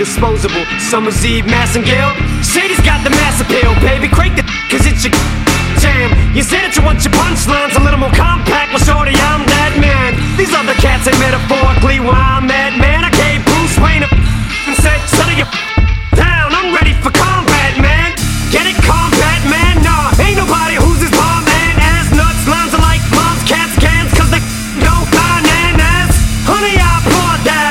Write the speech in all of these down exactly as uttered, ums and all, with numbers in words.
disposable. Summer's Eve, Massengale. Shady's got the mass appeal, baby. Crank the cause it's your jam. You say that you want your punchlines a little more compact. Well, shorty, I'm that man. These other cats ain't metaphorically where I'm at, man. I gave Bruce Wayne a and said, settle your down. I'm ready for combat, man. Get it, combat, man? Nah, ain't nobody who's his bomb, man. Ass nuts, lines are like moms, cats, cans, cause they don't bananas. Honey, I applaud that.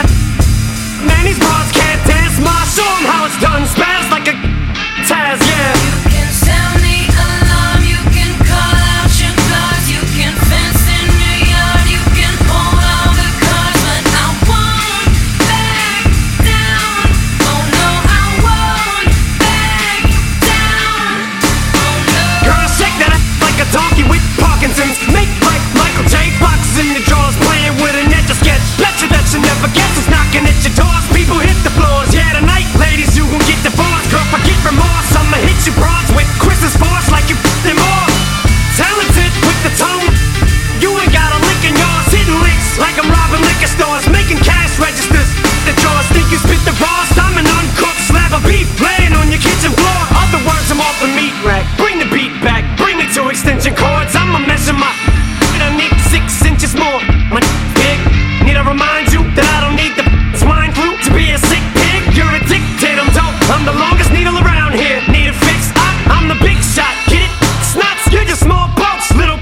Man, these bras can't dance. Ma, show 'em how it's done. Spaz like a Taz, yeah. You can sound the alarm, you can call out your guards, you can fence in your yard, you can pull all the cards, but I won't back down. Oh no, I won't back down. Oh no. Girl, shake that ass like a donkey with Parkinson's. Make like Michael J. Fox in the drawers, playing with an etch a sketch. Bet you that you never guess who's knocking at your doors. People hit the floors. Yeah, tonight, ladies, you gon' get divorced. Girl, forget remorse. I'ma hit you bronze with Chris's force like you f***ed them all. Talented with the tone. You ain't got a lick in yours. Hitting licks like I'm robbing liquor stores. Making cash registers. The drawers think you spit the rawest. I'm an uncooked slab of beef laying on your kitchen floor. Other words, I'm off the meat rack. Bring the beat back. Bring me to extension cords. I'ma measure my I need six inches more. My big. Need I remind you that I don't need the swine flu to be a sick pig? You're addicted, I'm dope. I'm the longest needle around here. Need it fixed? I, I'm the big shot. Get it? Snots, you're just small boats, little.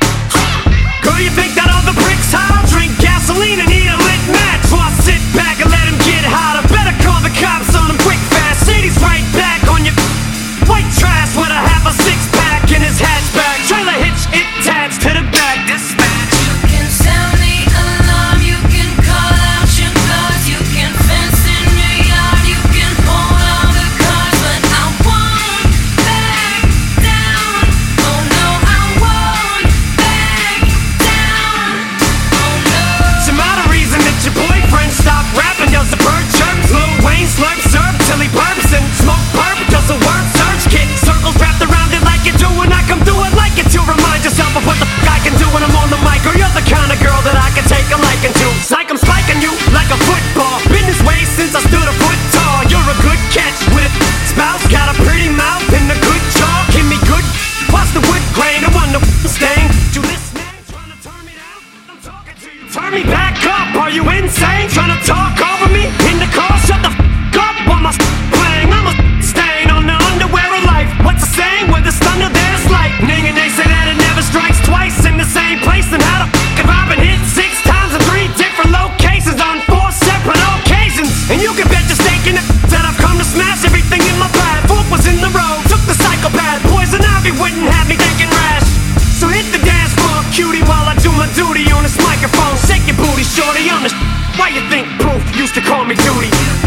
Girl, you think that all the bricks hot? I'll drink gasoline and eat a lit match. So I sit back and let him get hotter. Better call the cops on him quick fast. Shady's right back on your white trash with a half a six pack in his hatchback. Trailer hitch attached to the back. Dispatch. You can sound the alarm, you can call out your guards, you can fence in your yard, you can pull all the cards, but I won't back down. Oh no, I won't back down. Oh no. Some other reason that your boyfriend stopped rapping. Does the bird chirps? Lil Wayne slurps syrup till he burps and smoke perp. Does a word search kit circles wrapped around it like you do when I come through it like it to remind yourself of what the f I can do when I'm on the mic. Or you're the kind of girl that I can take a liking to. Psych, I'm spiking you like a football. Been this way since I stood a foot tall. You're a good catch with spouse. Got a pretty mouth and a good jaw. Give me good. Watch the wood grain. I want no stain. You listening? Trying to turn me down? I'm talking to you. Turn me back up. Are you insane? Trying to talk over me in the car? Shut the f up. While my s playing, I'm a stain on the underwear of life. What's the saying? Where there's thunder, there's lightning, and they say that it never strikes twice in the same place. And how the f have I been hit six times in three different locations on four separate occasions? And you can bet your stake in it that I've come to smash everything in my path. Foot was in the road, took the psychopath. Poison ivy wouldn't have me thinking rash. So hit the dance floor, cutie, while I do my duty on this microphone. Shake your booty, shorty, on the sh- Why you think Proof used to call me Duty?